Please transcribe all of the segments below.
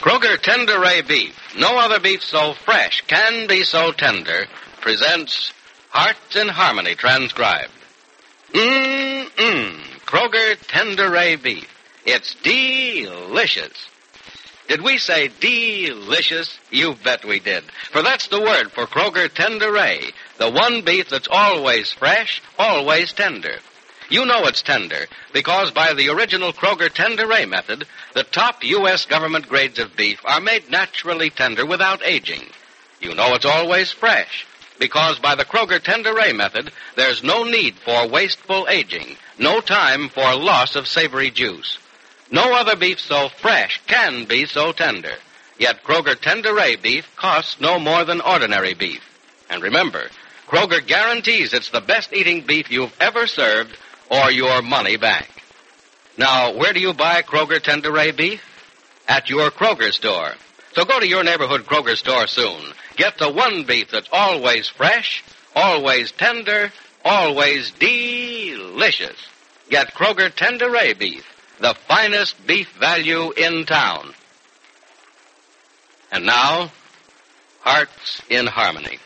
Kroger Tender Ray Beef, no other beef so fresh, can be so tender, presents Hearts in Harmony transcribed. Kroger Tender Ray Beef. It's delicious. Did we say delicious? You bet we did. For that's the word for Kroger Tender Ray, the one beef that's always fresh, always tender. You know it's tender because by the original Kroger Tender Ray method, the top U.S. government grades of beef are made naturally tender without aging. You know it's always fresh because by the Kroger Tender Ray method, there's no need for wasteful aging, no time for loss of savory juice. No other beef so fresh can be so tender. Yet Kroger Tender Ray beef costs no more than ordinary beef. And remember, Kroger guarantees it's the best eating beef you've ever served or your money back. Now, where do you buy Kroger Tender Ray beef? At your Kroger store. So go to your neighborhood Kroger store soon. Get the one beef that's always fresh, always tender, always delicious. Get Kroger Tender Ray beef, the finest beef value in town. And now, Hearts in Harmony.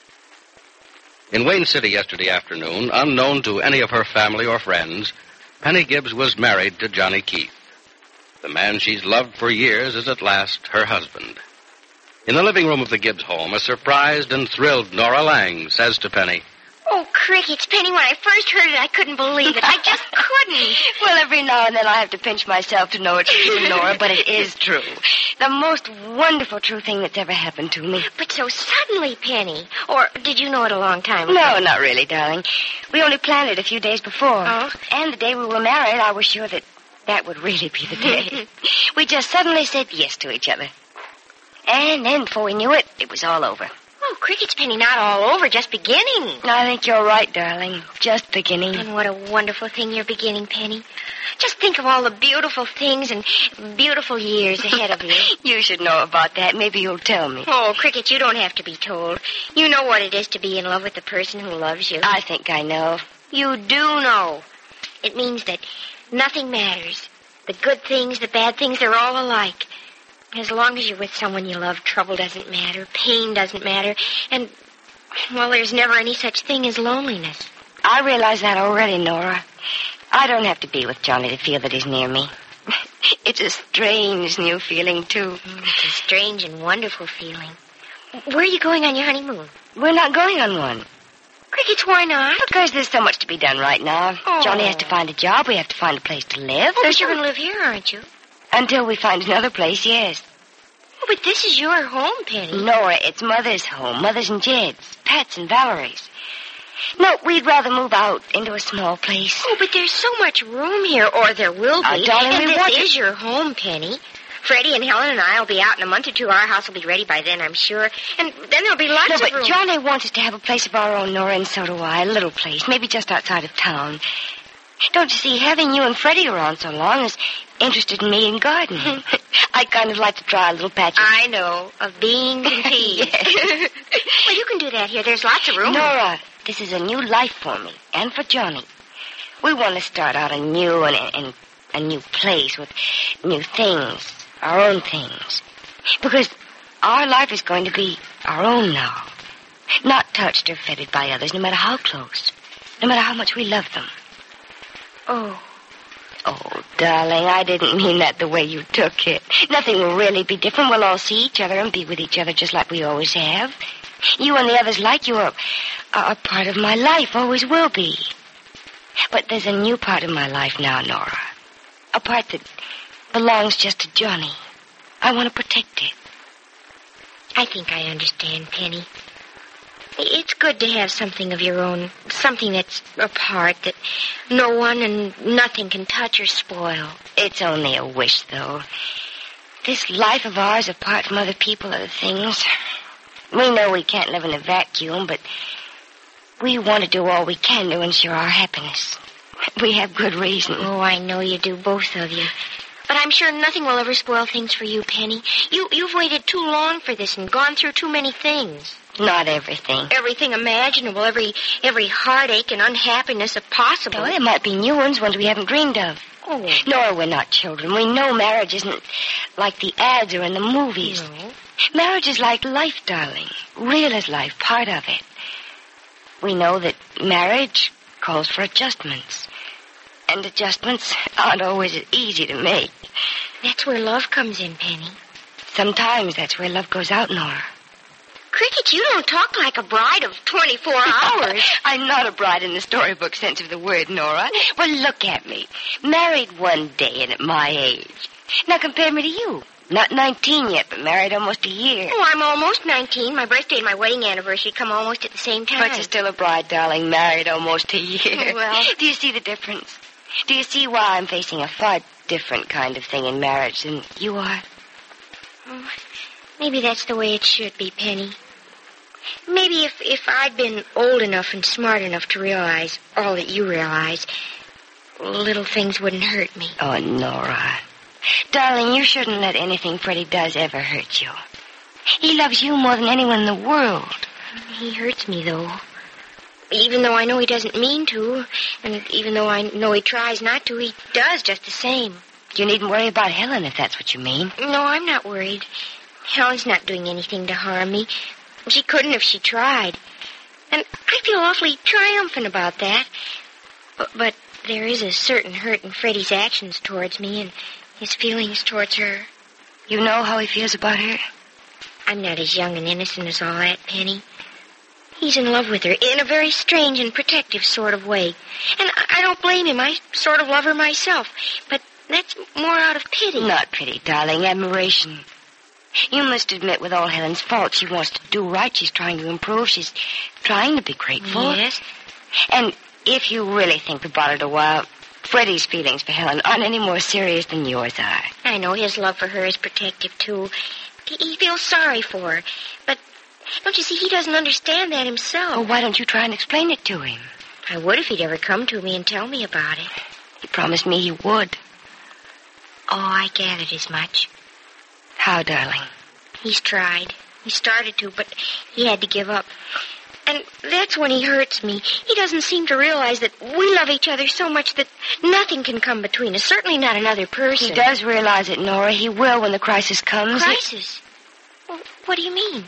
In Wayne City yesterday afternoon, unknown to any of her family or friends, Penny Gibbs was married to Johnny Keith. The man she's loved for years is at last her husband. In the living room of the Gibbs home, a surprised and thrilled Nora Lang says to Penny, "Oh, crickets, Penny, when I first heard it, I couldn't believe it. I just couldn't." Well, every now and then I have to pinch myself to know it's true, Nora, but it is true. The most wonderful true thing that's ever happened to me. But so suddenly, Penny. Or did you know it a long time ago? No, not really, darling. We only planned it a few days before. Oh? And the day we were married, I was sure that would really be the day. We just suddenly said yes to each other. And then, before we knew it, it was all over. Oh, crickets, Penny, not all over, just beginning. I think you're right, darling. Just beginning. And what a wonderful thing you're beginning, Penny. Just think of all the beautiful things and beautiful years ahead of you. You should know about that. Maybe you'll tell me. Oh, crickets, you don't have to be told. You know what it is to be in love with the person who loves you. I think I know. You do know. It means that nothing matters. The good things, the bad things, they're all alike. As long as you're with someone you love, trouble doesn't matter, pain doesn't matter, and, well, there's never any such thing as loneliness. I realize that already, Nora. I don't have to be with Johnny to feel that he's near me. It's a strange new feeling, too. It's a strange and wonderful feeling. Where are you going on your honeymoon? We're not going on one. Crickets, why not? Because there's so much to be done right now. Oh. Johnny has to find a job. We have to find a place to live. Oh, but you're going to live here, aren't you? Until we find another place, yes. Oh, but this is your home, Penny. Nora, it's Mother's home. Mother's and Jed's, Pat's and Valerie's. No, we'd rather move out into a small place. Oh, but there's so much room here, or there will be. Darling, and we this want is your home, Penny. Freddie and Helen and I will be out in a month or two. Our house will be ready by then, I'm sure. And then there'll be lots of room. No, but Johnny wants us to have a place of our own, Nora, and so do I. A little place, maybe just outside of town. Don't you see, having you and Freddie around so long has interested me in gardening. I kind of like to try a little patch of... I know, of beans and peas. Well, you can do that here. There's lots of room. Nora, this is a new life for me and for Johnny. We want to start out anew in a new place with new things, our own things. Because our life is going to be our own now. Not touched or fettered by others, no matter how close, no matter how much we love them. Oh, darling, I didn't mean that the way you took it. Nothing will really be different. We'll all see each other and be with each other just like we always have. You and the others like you are part of my life, always will be. But there's a new part of my life now, Nora. A part that belongs just to Johnny. I want to protect it. I think I understand, Penny. It's good to have something of your own, something that's apart, that no one and nothing can touch or spoil. It's only a wish, though. This life of ours, apart from other people, other things, we know we can't live in a vacuum, but we want to do all we can to ensure our happiness. We have good reason. Oh, I know you do, both of you. But I'm sure nothing will ever spoil things for you, Penny. You've waited too long for this and gone through too many things. Not everything. Everything imaginable, every heartache and unhappiness possible. Oh, there might be new ones we haven't dreamed of. Oh. Nora, we're not children. We know marriage isn't like the ads or in the movies. No. Marriage is like life, darling. Real as life, part of it. We know that marriage calls for adjustments. And adjustments aren't always easy to make. That's where love comes in, Penny. Sometimes that's where love goes out, Nora. Cricket, you don't talk like a bride of 24 hours. I'm not a bride in the storybook sense of the word, Nora. Well, look at me. Married one day and at my age. Now compare me to you. Not 19 yet, but married almost a year. Oh, I'm almost 19. My birthday and my wedding anniversary come almost at the same time. But you're still a bride, darling, married almost a year. Well. Do you see the difference? Do you see why I'm facing a far different kind of thing in marriage than you are? Oh, maybe that's the way it should be, Penny. Maybe if I'd been old enough and smart enough to realize all that you realize, little things wouldn't hurt me. Oh, Nora. Darling, you shouldn't let anything Freddie does ever hurt you. He loves you more than anyone in the world. He hurts me, though. Even though I know he doesn't mean to, and even though I know he tries not to, he does just the same. You needn't worry about Helen, if that's what you mean. No, I'm not worried. Helen's not doing anything to harm me. She couldn't if she tried. And I feel awfully triumphant about that. But there is a certain hurt in Freddie's actions towards me and his feelings towards her. You know how he feels about her? I'm not as young and innocent as all that, Penny. He's in love with her in a very strange and protective sort of way. And I don't blame him. I sort of love her myself. But that's more out of pity. Not pity, darling. Admiration. You must admit, with all Helen's faults, she wants to do right. She's trying to improve. She's trying to be grateful. Yes. And if you really think about it a while, Freddie's feelings for Helen aren't any more serious than yours are. I know his love for her is protective, too. He feels sorry for her. But don't you see, he doesn't understand that himself. Well, why don't you try and explain it to him? I would if he'd ever come to me and tell me about it. He promised me he would. Oh, I gathered as much. How, darling? He's tried. He started to, but he had to give up. And that's when he hurts me. He doesn't seem to realize that we love each other so much that nothing can come between us. Certainly not another person. He does realize it, Nora. He will when the crisis comes. Crisis? Well, what do you mean?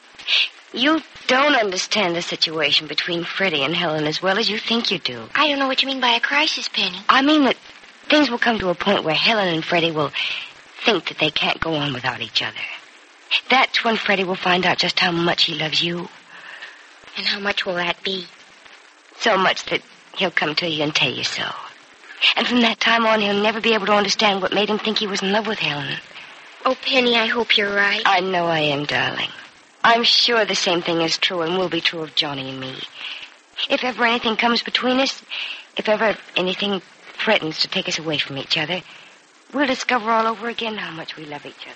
You don't understand the situation between Freddie and Helen as well as you think you do. I don't know what you mean by a crisis, Penny. I mean that things will come to a point where Helen and Freddie will think that they can't go on without each other. That's when Freddie will find out just how much he loves you. And how much will that be? So much that he'll come to you and tell you so. And from that time on, he'll never be able to understand what made him think he was in love with Helen. Oh, Penny, I hope you're right. I know I am, darling. I'm sure the same thing is true and will be true of Johnny and me. If ever anything comes between us, if ever anything threatens to take us away from each other, we'll discover all over again how much we love each other.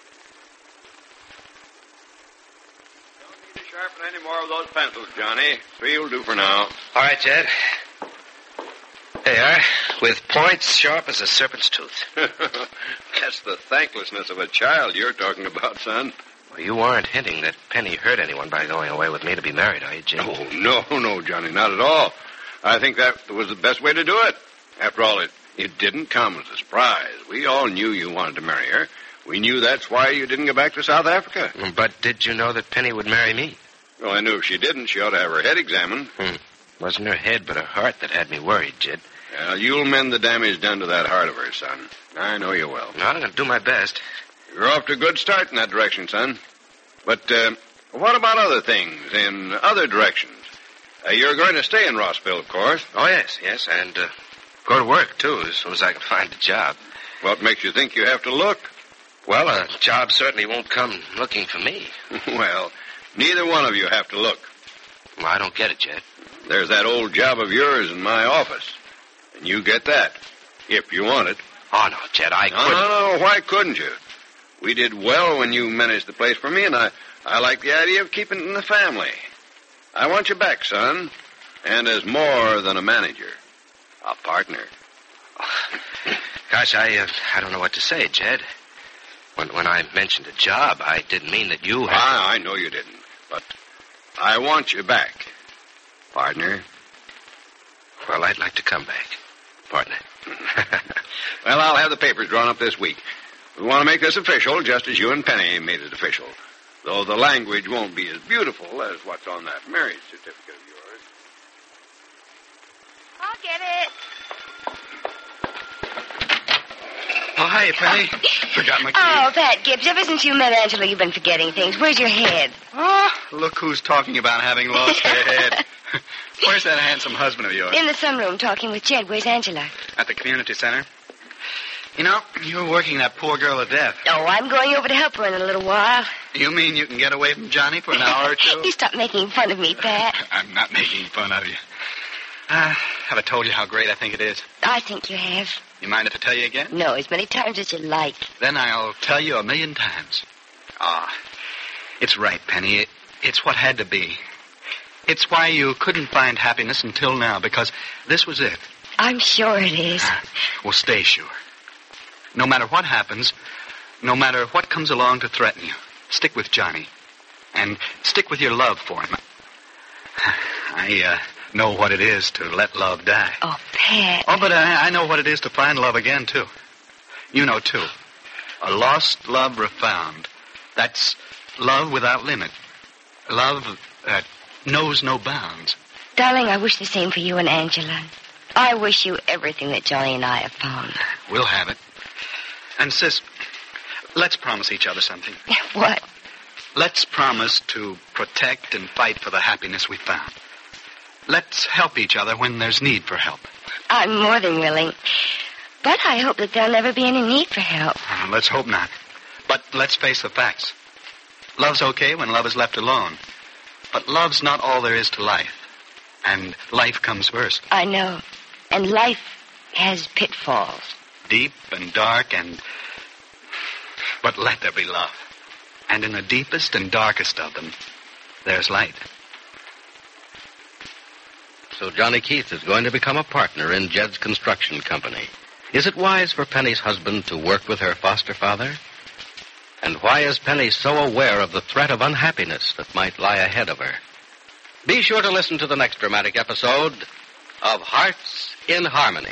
Don't need to sharpen any more of those pencils, Johnny. 3 will do for now. All right, Jed. There you are, with points sharp as a serpent's tooth. That's the thanklessness of a child you're talking about, son. Well, you aren't hinting that Penny hurt anyone by going away with me to be married, are you, Jed? Oh, no, Johnny, not at all. I think that was the best way to do it. After all, it didn't come as a surprise. We all knew you wanted to marry her. We knew that's why you didn't go back to South Africa. But did you know that Penny would marry me? Well, I knew if she didn't, she ought to have her head examined. Wasn't her head but her heart that had me worried, Jed. Well, you'll mend the damage done to that heart of hers, son. I know you will. Well, I'm going to do my best. You're off to a good start in that direction, son. But what about other things in other directions? You're going to stay in Rossville, of course. Oh, yes, and go to work, too, as soon as I can find a job. What makes you think you have to look? Well, a job certainly won't come looking for me. Well, neither one of you have to look. Well, I don't get it, Jed. There's that old job of yours in my office. And you get that, if you want it. Oh, no, Jed, I couldn't. No, why couldn't you? We did well when you managed the place for me, and I like the idea of keeping it in the family. I want you back, son, and as more than a manager, a partner. Gosh, I don't know what to say, Jed. When I mentioned a job, I didn't mean that you had... I know you didn't, but I want you back, partner. Well, I'd like to come back. partner. Well, I'll have the papers drawn up this week. We want to make this official just as you and Penny made it official. Though the language won't be as beautiful as what's on that marriage certificate of yours. I'll get it. Oh, hi, Penny. Forgot my key. Oh, Pat Gibbs, ever since you met Angela, you've been forgetting things. Where's your head? Oh, look who's talking about having lost her head. Where's that handsome husband of yours? In the sunroom talking with Jed. Where's Angela? At the community center. You know, you're working that poor girl to death. Oh, I'm going over to help her in a little while. You mean you can get away from Johnny for an hour or two? You stop making fun of me, Pat. I'm not making fun of you. Have I told you how great I think it is? I think you have. You mind if I tell you again? No, as many times as you like. Then I'll tell you 1,000,000 times. It's right, Penny. It's what had to be. It's why you couldn't find happiness until now, because this was it. I'm sure it is. Well, stay sure. No matter what happens, no matter what comes along to threaten you, stick with Johnny. And stick with your love for him. I know what it is to let love die. Oh, Pat. Oh, but I know what it is to find love again, too. You know, too. A lost love refound. That's love without limit. Love that knows no bounds. Darling, I wish the same for you and Angela. I wish you everything that Johnny and I have found. We'll have it. And, Sis, let's promise each other something. What? Let's promise to protect and fight for the happiness we found. Let's help each other when there's need for help. I'm more than willing. But I hope that there'll never be any need for help. Let's hope not. But let's face the facts. Love's okay when love is left alone. But love's not all there is to life. And life comes first. I know. And life has pitfalls. Deep and dark and... But let there be love. And in the deepest and darkest of them, there's light. So Johnny Keith is going to become a partner in Jed's construction company. Is it wise for Penny's husband to work with her foster father? And why is Penny so aware of the threat of unhappiness that might lie ahead of her? Be sure to listen to the next dramatic episode of Hearts in Harmony.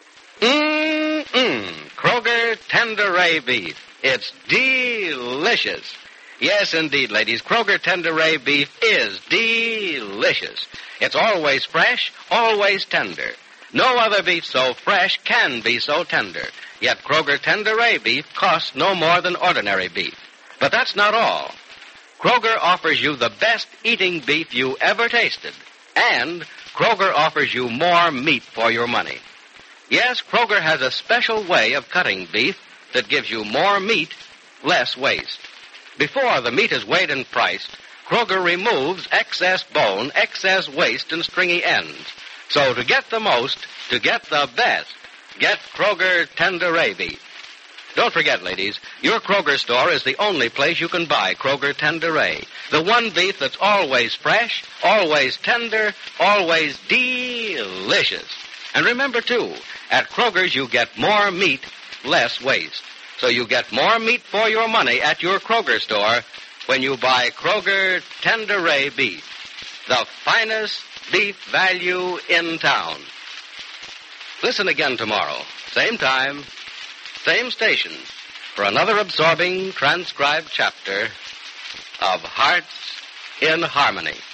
Kroger Tenderay beef. It's delicious. Yes, indeed, ladies. Kroger Tenderay beef is delicious. It's always fresh, always tender. No other beef so fresh can be so tender. Yet Kroger Tenderay beef costs no more than ordinary beef. But that's not all. Kroger offers you the best eating beef you ever tasted. And Kroger offers you more meat for your money. Yes, Kroger has a special way of cutting beef that gives you more meat, less waste. Before the meat is weighed and priced, Kroger removes excess bone, excess waste, and stringy ends. So to get the most, to get the best, get Kroger Tenderay beef. Don't forget, ladies, your Kroger store is the only place you can buy Kroger Tenderay. The one beef that's always fresh, always tender, always delicious. And remember, too, at Kroger's you get more meat, less waste. So you get more meat for your money at your Kroger store when you buy Kroger Tenderay beef. The finest beef value in town. Listen again tomorrow, same time, same station, for another absorbing transcribed chapter of Hearts in Harmony.